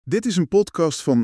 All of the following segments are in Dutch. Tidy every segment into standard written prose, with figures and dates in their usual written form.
Dit is een podcast van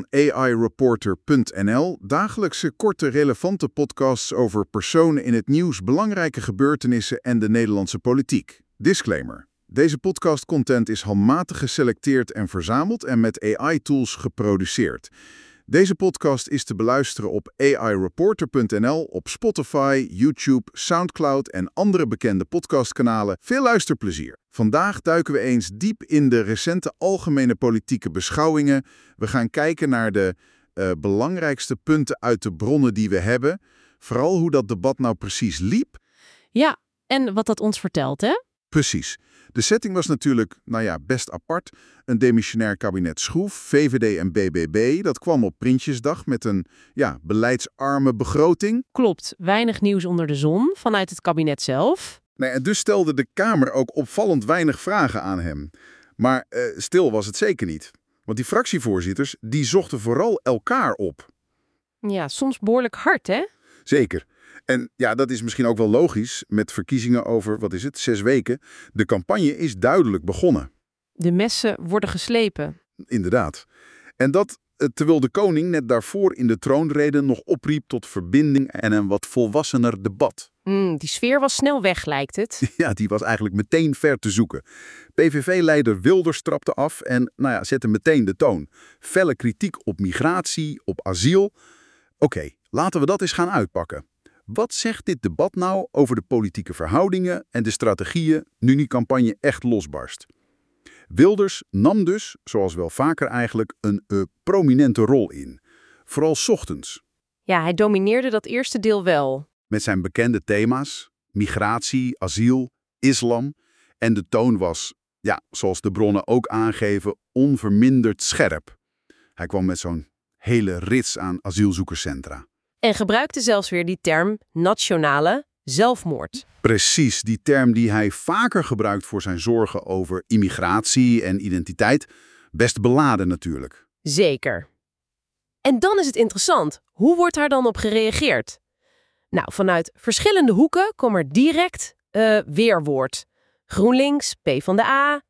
AIReporter.nl, dagelijkse korte relevante podcasts over personen in het nieuws, belangrijke gebeurtenissen en de Nederlandse politiek. Disclaimer. Deze podcastcontent is handmatig geselecteerd en verzameld en met AI-tools geproduceerd. Deze podcast is te beluisteren op AIReporter.nl, op Spotify, YouTube, Soundcloud en andere bekende podcastkanalen. Veel luisterplezier. Vandaag duiken we eens diep in de recente algemene politieke beschouwingen. We gaan kijken naar de belangrijkste punten uit de bronnen die we hebben. Vooral hoe dat debat nou precies liep. Ja, en wat dat ons vertelt, hè? Precies. De setting was natuurlijk, best apart. Een demissionair kabinet Schroef, VVD en BBB. Dat kwam op Prinsjesdag met een, beleidsarme begroting. Klopt, weinig nieuws onder de zon vanuit het kabinet zelf. Nee, en dus stelde de Kamer ook opvallend weinig vragen aan hem. Maar stil was het zeker niet. Want die fractievoorzitters, die zochten vooral elkaar op. Ja, soms behoorlijk hard, hè? Zeker. En ja, dat is misschien ook wel logisch met verkiezingen over, 6 weken. De campagne is duidelijk begonnen. De messen worden geslepen. Inderdaad. En dat terwijl de koning net daarvoor in de troonrede nog opriep tot verbinding en een wat volwassener debat. Die sfeer was snel weg, lijkt het. Ja, die was eigenlijk meteen ver te zoeken. PVV-leider Wilders trapte af en zette meteen de toon. Felle kritiek op migratie, op asiel. Oké, laten we dat eens gaan uitpakken. Wat zegt dit debat nou over de politieke verhoudingen en de strategieën nu die campagne echt losbarst? Wilders nam dus, zoals wel vaker eigenlijk, een prominente rol in. Vooral 's ochtends. Ja, hij domineerde dat eerste deel wel. Met zijn bekende thema's, migratie, asiel, islam. En de toon was, zoals de bronnen ook aangeven, onverminderd scherp. Hij kwam met zo'n hele rits aan asielzoekerscentra. En gebruikte zelfs weer die term nationale zelfmoord. Precies, die term die hij vaker gebruikt voor zijn zorgen over immigratie en identiteit. Best beladen natuurlijk. Zeker. En dan is het interessant. Hoe wordt daar dan op gereageerd? Nou, vanuit verschillende hoeken kwam er direct weerwoord. GroenLinks, PvdA,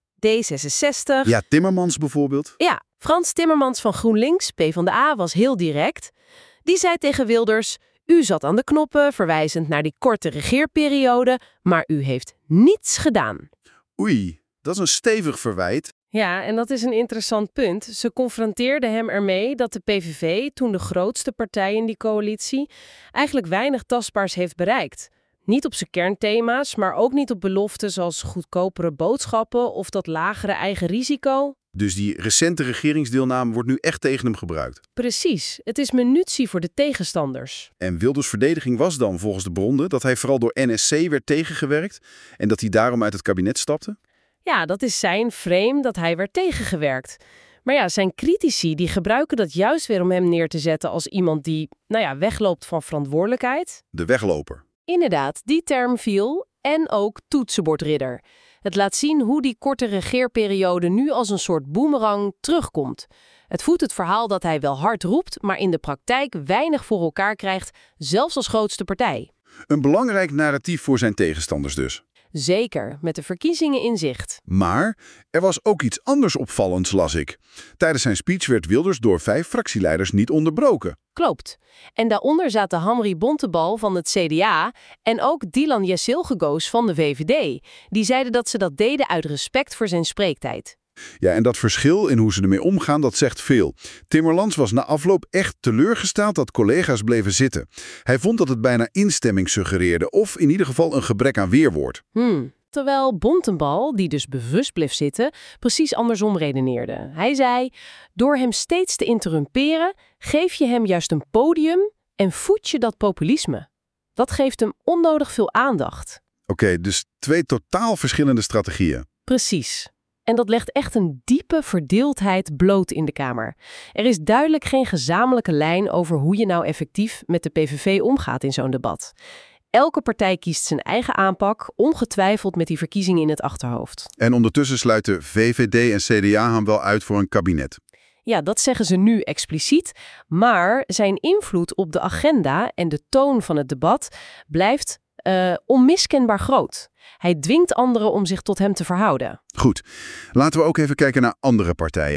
D66. Ja, Timmermans bijvoorbeeld. Ja, Frans Timmermans van GroenLinks, PvdA, was heel direct. Die zei tegen Wilders: u zat aan de knoppen, verwijzend naar die korte regeerperiode, maar u heeft niets gedaan. Oei, dat is een stevig verwijt. Ja, en dat is een interessant punt. Ze confronteerden hem ermee dat de PVV, toen de grootste partij in die coalitie, eigenlijk weinig tastbaars heeft bereikt. Niet op zijn kernthema's, maar ook niet op beloften zoals goedkopere boodschappen of dat lagere eigen risico. Dus die recente regeringsdeelname wordt nu echt tegen hem gebruikt. Precies, het is munitie voor de tegenstanders. En Wilders' verdediging was dan volgens de bronnen dat hij vooral door NSC werd tegengewerkt en dat hij daarom uit het kabinet stapte? Ja, dat is zijn frame dat hij werd tegengewerkt. Maar ja, zijn critici die gebruiken dat juist weer om hem neer te zetten als iemand die, wegloopt van verantwoordelijkheid. De wegloper. Inderdaad, die term viel en ook toetsenbordridder. Het laat zien hoe die korte regeerperiode nu als een soort boemerang terugkomt. Het voedt het verhaal dat hij wel hard roept, maar in de praktijk weinig voor elkaar krijgt, zelfs als grootste partij. Een belangrijk narratief voor zijn tegenstanders dus. Zeker, met de verkiezingen in zicht. Maar er was ook iets anders opvallends, las ik. Tijdens zijn speech werd Wilders door 5 fractieleiders niet onderbroken. Klopt. En daaronder zaten Hamri Bontebal van het CDA en ook Dylan Jessilgegoos van de VVD. Die zeiden dat ze dat deden uit respect voor zijn spreektijd. Ja, en dat verschil in hoe ze ermee omgaan, dat zegt veel. Timmermans was na afloop echt teleurgesteld dat collega's bleven zitten. Hij vond dat het bijna instemming suggereerde of in ieder geval een gebrek aan weerwoord. Terwijl Bontebal, die dus bewust bleef zitten, precies andersom redeneerde. Hij zei: door hem steeds te interrumperen, geef je hem juist een podium en voed je dat populisme. Dat geeft hem onnodig veel aandacht. Oké, dus 2 totaal verschillende strategieën. Precies. En dat legt echt een diepe verdeeldheid bloot in de Kamer. Er is duidelijk geen gezamenlijke lijn over hoe je nou effectief met de PVV omgaat in zo'n debat. Elke partij kiest zijn eigen aanpak, ongetwijfeld met die verkiezingen in het achterhoofd. En ondertussen sluiten VVD en CDA hem wel uit voor een kabinet. Ja, dat zeggen ze nu expliciet, maar zijn invloed op de agenda en de toon van het debat blijft onmiskenbaar groot. Hij dwingt anderen om zich tot hem te verhouden. Goed, laten we ook even kijken naar andere partijen.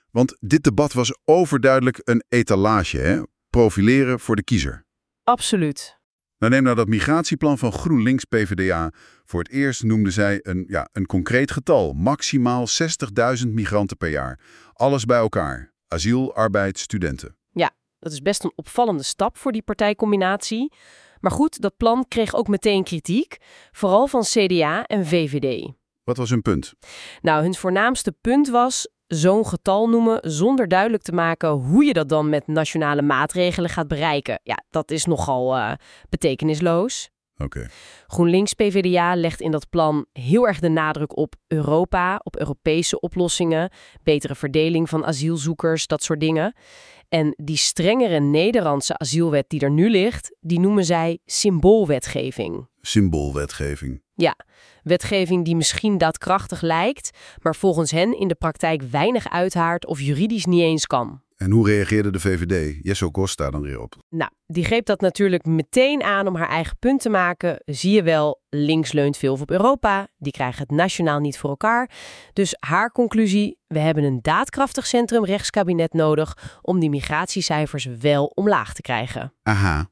Want dit debat was overduidelijk een etalage, hè? Profileren voor de kiezer. Absoluut. Nou, neem nou dat migratieplan van GroenLinks PvdA. Voor het eerst noemden zij een concreet getal. Maximaal 60.000 migranten per jaar. Alles bij elkaar. Asiel, arbeid, studenten. Ja, dat is best een opvallende stap voor die partijcombinatie. Maar goed, dat plan kreeg ook meteen kritiek. Vooral van CDA en VVD. Wat was hun punt? Nou, hun voornaamste punt was zo'n getal noemen zonder duidelijk te maken hoe je dat dan met nationale maatregelen gaat bereiken. Ja, dat is nogal betekenisloos. Oké. GroenLinks PvdA legt in dat plan heel erg de nadruk op Europa, op Europese oplossingen, betere verdeling van asielzoekers, dat soort dingen. En die strengere Nederlandse asielwet die er nu ligt, die noemen zij symboolwetgeving. Symboolwetgeving. Ja, wetgeving die misschien daadkrachtig lijkt, maar volgens hen in de praktijk weinig uithaalt of juridisch niet eens kan. En hoe reageerde de VVD? Jessel Costa dan weer op. Nou, die greep dat natuurlijk meteen aan om haar eigen punt te maken. Zie je wel, links leunt veel op Europa. Die krijgen het nationaal niet voor elkaar. Dus haar conclusie, we hebben een daadkrachtig centrum-rechtskabinet nodig om die migratiecijfers wel omlaag te krijgen. Aha.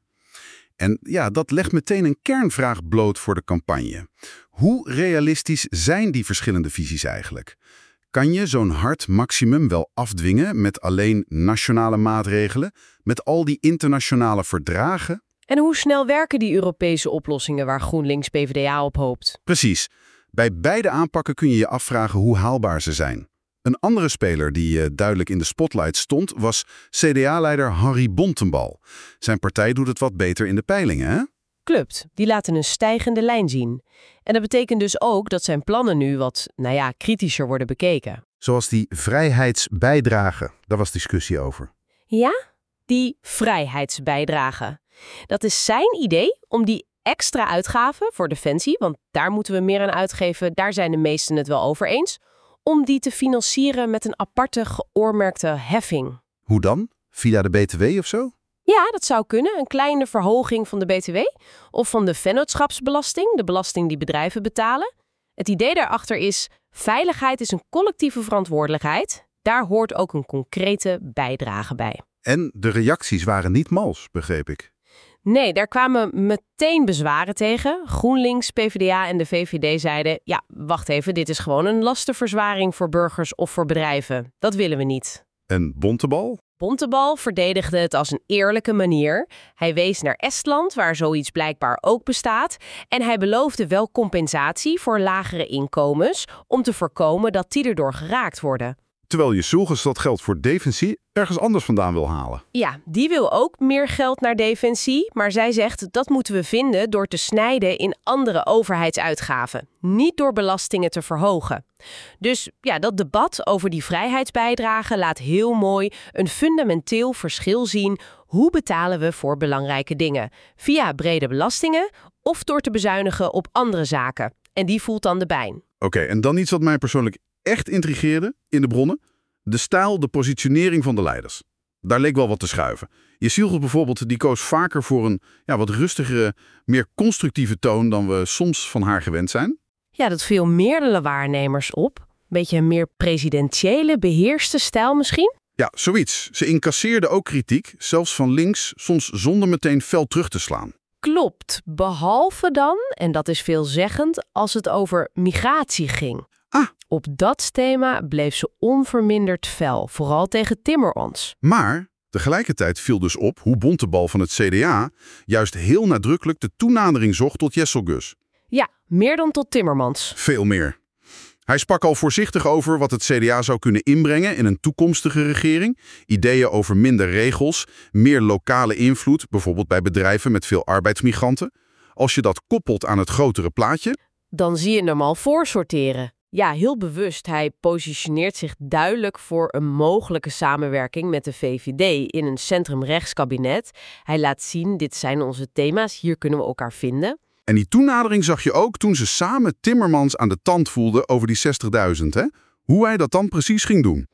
En ja, dat legt meteen een kernvraag bloot voor de campagne. Hoe realistisch zijn die verschillende visies eigenlijk? Kan je zo'n hard maximum wel afdwingen met alleen nationale maatregelen, met al die internationale verdragen? En hoe snel werken die Europese oplossingen waar GroenLinks PvdA op hoopt? Precies. Bij beide aanpakken kun je je afvragen hoe haalbaar ze zijn. Een andere speler die duidelijk in de spotlight stond was CDA-leider Harry Bontenbal. Zijn partij doet het wat beter in de peilingen, hè? Klopt, die laten een stijgende lijn zien. En dat betekent dus ook dat zijn plannen nu wat, kritischer worden bekeken. Zoals die vrijheidsbijdrage, daar was discussie over. Ja, die vrijheidsbijdrage. Dat is zijn idee om die extra uitgaven voor defensie, want daar moeten we meer aan uitgeven, daar zijn de meesten het wel over eens, om die te financieren met een aparte geoormerkte heffing. Hoe dan? Via de BTW of zo? Ja, dat zou kunnen. Een kleine verhoging van de BTW of van de vennootschapsbelasting, de belasting die bedrijven betalen. Het idee daarachter is, veiligheid is een collectieve verantwoordelijkheid. Daar hoort ook een concrete bijdrage bij. En de reacties waren niet mals, begreep ik. Nee, daar kwamen meteen bezwaren tegen. GroenLinks, PvdA en de VVD zeiden, ja, wacht even, dit is gewoon een lastenverzwaring voor burgers of voor bedrijven. Dat willen we niet. En Bontenbal? Bontenbal verdedigde het als een eerlijke manier. Hij wees naar Estland, waar zoiets blijkbaar ook bestaat. En hij beloofde wel compensatie voor lagere inkomens om te voorkomen dat die erdoor geraakt worden. Terwijl Jesselgus dat geld voor defensie ergens anders vandaan wil halen. Ja, die wil ook meer geld naar defensie, maar zij zegt dat moeten we vinden door te snijden in andere overheidsuitgaven. Niet door belastingen te verhogen. Dus ja, dat debat over die vrijheidsbijdrage laat heel mooi een fundamenteel verschil zien. Hoe betalen we voor belangrijke dingen? Via brede belastingen of door te bezuinigen op andere zaken? En die voelt dan de pijn. Oké, en dan iets wat mij persoonlijk echt intrigeerde in de bronnen. De stijl, de positionering van de leiders. Daar leek wel wat te schuiven. Jesselgus bijvoorbeeld, die koos vaker voor een wat rustigere, meer constructieve toon dan we soms van haar gewend zijn. Ja, dat viel meerdere waarnemers op. Beetje een meer presidentiële, beheerste stijl misschien? Ja, zoiets. Ze incasseerde ook kritiek, zelfs van links, soms zonder meteen fel terug te slaan. Klopt, behalve dan, en dat is veelzeggend, als het over migratie ging. Op dat thema bleef ze onverminderd fel, vooral tegen Timmermans. Maar tegelijkertijd viel dus op hoe Bontenbal van het CDA juist heel nadrukkelijk de toenadering zocht tot Jesselgus. Ja, meer dan tot Timmermans. Veel meer. Hij sprak al voorzichtig over wat het CDA zou kunnen inbrengen in een toekomstige regering. Ideeën over minder regels, meer lokale invloed, bijvoorbeeld bij bedrijven met veel arbeidsmigranten. Als je dat koppelt aan het grotere plaatje, dan zie je hem al voorsorteren. Ja, heel bewust. Hij positioneert zich duidelijk voor een mogelijke samenwerking met de VVD in een centrum-rechtskabinet. Hij laat zien, dit zijn onze thema's, hier kunnen we elkaar vinden. En die toenadering zag je ook toen ze samen Timmermans aan de tand voelden over die 60.000, hè? Hoe hij dat dan precies ging doen.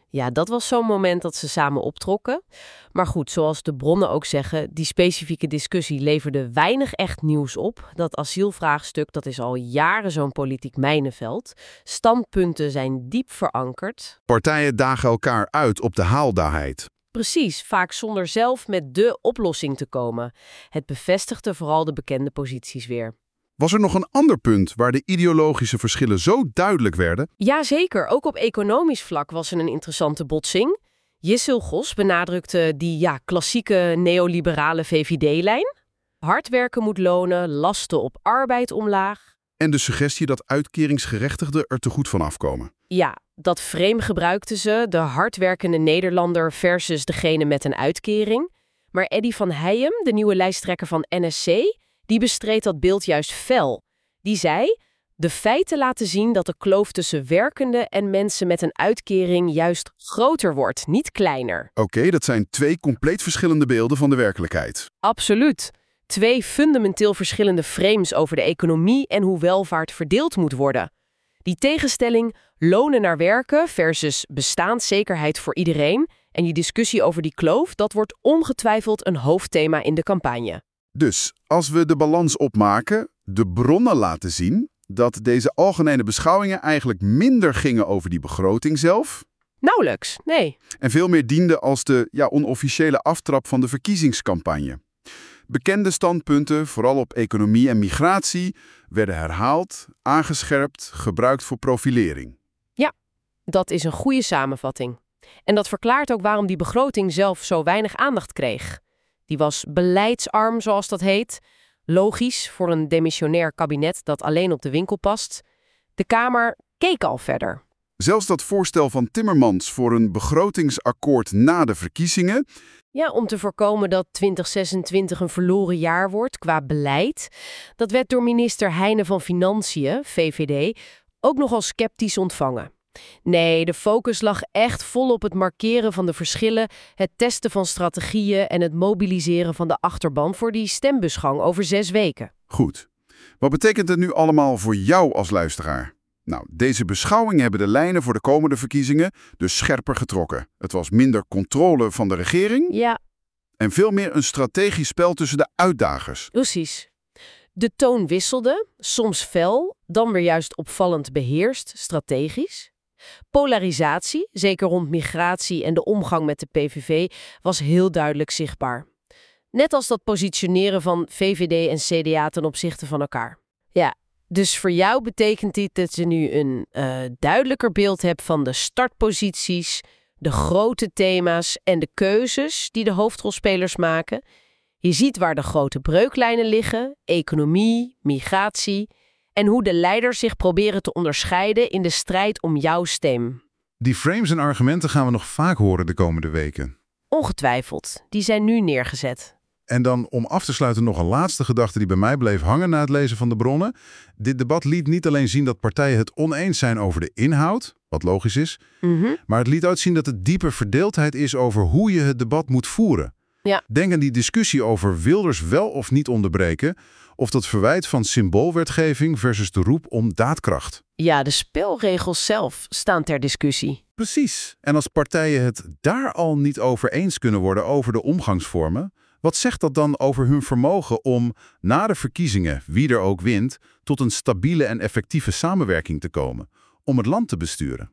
Ja, dat was zo'n moment dat ze samen optrokken. Maar goed, zoals de bronnen ook zeggen, die specifieke discussie leverde weinig echt nieuws op. Dat asielvraagstuk, dat is al jaren zo'n politiek mijnenveld. Standpunten zijn diep verankerd. Partijen dagen elkaar uit op de haalbaarheid. Precies, vaak zonder zelf met dé oplossing te komen. Het bevestigde vooral de bekende posities weer. Was er nog een ander punt waar de ideologische verschillen zo duidelijk werden? Jazeker, ook op economisch vlak was er een interessante botsing. Jissil Gos benadrukte die klassieke neoliberale VVD-lijn. Hard werken moet lonen, lasten op arbeid omlaag. En de suggestie dat uitkeringsgerechtigden er te goed van afkomen. Ja, dat frame gebruikten ze, de hardwerkende Nederlander versus degene met een uitkering. Maar Eddy van Heijem, de nieuwe lijsttrekker van NSC, die bestreed dat beeld juist fel. Die zei, de feiten laten zien dat de kloof tussen werkenden en mensen met een uitkering juist groter wordt, niet kleiner. Oké, dat zijn twee compleet verschillende beelden van de werkelijkheid. Absoluut. Twee fundamenteel verschillende frames over de economie en hoe welvaart verdeeld moet worden. Die tegenstelling lonen naar werken versus bestaanszekerheid voor iedereen en die discussie over die kloof, dat wordt ongetwijfeld een hoofdthema in de campagne. Dus, als we de balans opmaken, de bronnen laten zien dat deze algemene beschouwingen eigenlijk minder gingen over die begroting zelf. Nauwelijks, nee. En veel meer dienden als de onofficiële aftrap van de verkiezingscampagne. Bekende standpunten, vooral op economie en migratie, werden herhaald, aangescherpt, gebruikt voor profilering. Ja, dat is een goede samenvatting. En dat verklaart ook waarom die begroting zelf zo weinig aandacht kreeg. Die was beleidsarm, zoals dat heet. Logisch voor een demissionair kabinet dat alleen op de winkel past. De Kamer keek al verder. Zelfs dat voorstel van Timmermans voor een begrotingsakkoord na de verkiezingen. Ja, om te voorkomen dat 2026 een verloren jaar wordt qua beleid. Dat werd door minister Heijnen van Financiën, VVD, ook nogal sceptisch ontvangen. Nee, de focus lag echt vol op het markeren van de verschillen, het testen van strategieën en het mobiliseren van de achterban voor die stembusgang over 6 weken. Goed. Wat betekent het nu allemaal voor jou als luisteraar? Nou, deze beschouwingen hebben de lijnen voor de komende verkiezingen dus scherper getrokken. Het was minder controle van de regering. Ja. En veel meer een strategisch spel tussen de uitdagers. Precies. De toon wisselde, soms fel, dan weer juist opvallend beheerst, strategisch. Polarisatie, zeker rond migratie en de omgang met de PVV, was heel duidelijk zichtbaar. Net als dat positioneren van VVD en CDA ten opzichte van elkaar. Ja, dus voor jou betekent dit dat je nu een duidelijker beeld hebt van de startposities, de grote thema's en de keuzes die de hoofdrolspelers maken. Je ziet waar de grote breuklijnen liggen, economie, migratie en hoe de leiders zich proberen te onderscheiden in de strijd om jouw stem. Die frames en argumenten gaan we nog vaak horen de komende weken. Ongetwijfeld, die zijn nu neergezet. En dan om af te sluiten nog een laatste gedachte die bij mij bleef hangen na het lezen van de bronnen. Dit debat liet niet alleen zien dat partijen het oneens zijn over de inhoud, wat logisch is, maar het liet uitzien dat er diepe verdeeldheid is over hoe je het debat moet voeren. Ja. Denk aan die discussie over Wilders wel of niet onderbreken, of dat verwijt van symboolwetgeving versus de roep om daadkracht. Ja, de spelregels zelf staan ter discussie. Precies. En als partijen het daar al niet over eens kunnen worden over de omgangsvormen, wat zegt dat dan over hun vermogen om, na de verkiezingen, wie er ook wint, tot een stabiele en effectieve samenwerking te komen, om het land te besturen?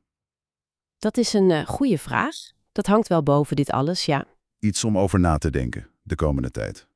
Dat is een goede vraag. Dat hangt wel boven dit alles, ja. Iets om over na te denken de komende tijd.